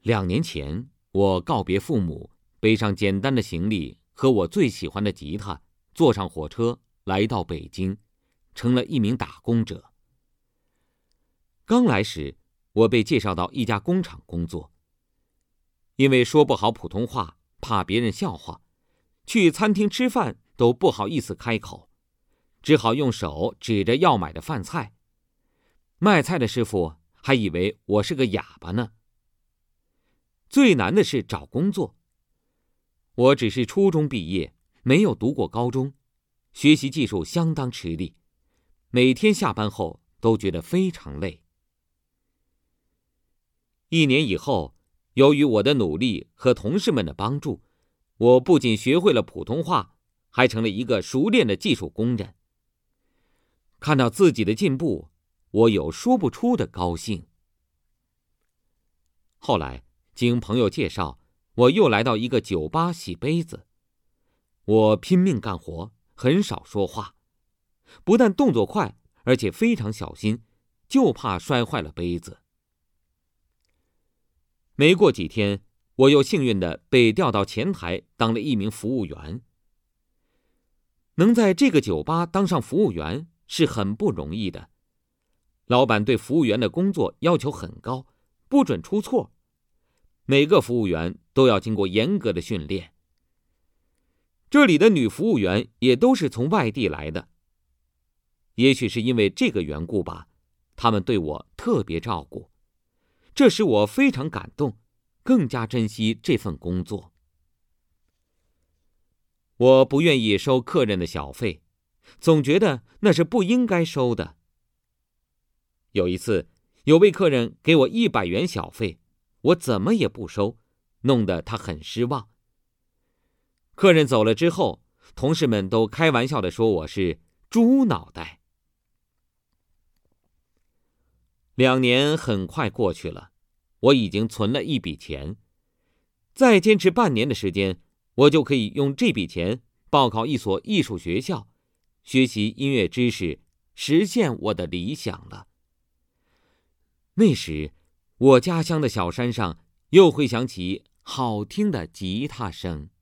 2年前，我告别父母，背上简单的行李和我最喜欢的吉他，坐上火车来到北京，成了一名打工者。刚来时，我被介绍到一家工厂工作。因为说不好普通话，怕别人笑话，去餐厅吃饭都不好意思开口，只好用手指着要买的饭菜。卖菜的师傅还以为我是个哑巴呢。最难的是找工作。我只是初中毕业，没有读过高中，学习技术相当吃力，每天下班后都觉得非常累。1年以后，由于我的努力和同事们的帮助，我不仅学会了普通话，还成了一个熟练的技术工人。看到自己的进步，我有说不出的高兴。后来，经朋友介绍，我又来到一个酒吧洗杯子。我拼命干活，很少说话，不但动作快，而且非常小心，就怕摔坏了杯子。没过几天，我又幸运地被调到前台当了一名服务员。能在这个酒吧当上服务员是很不容易的，老板对服务员的工作要求很高，不准出错，每个服务员都要经过严格的训练。这里的女服务员也都是从外地来的，也许是因为这个缘故吧，他们对我特别照顾，这使我非常感动，更加珍惜这份工作。我不愿意收客人的小费，总觉得那是不应该收的。有一次，有位客人给我100元小费，我怎么也不收，弄得他很失望。客人走了之后，同事们都开玩笑地说我是猪脑袋。2年很快过去了，我已经存了一笔钱，再坚持半年的时间，我就可以用这笔钱报考一所艺术学校，学习音乐知识，实现我的理想了。那时，我家乡的小山上又会响起好听的吉他声。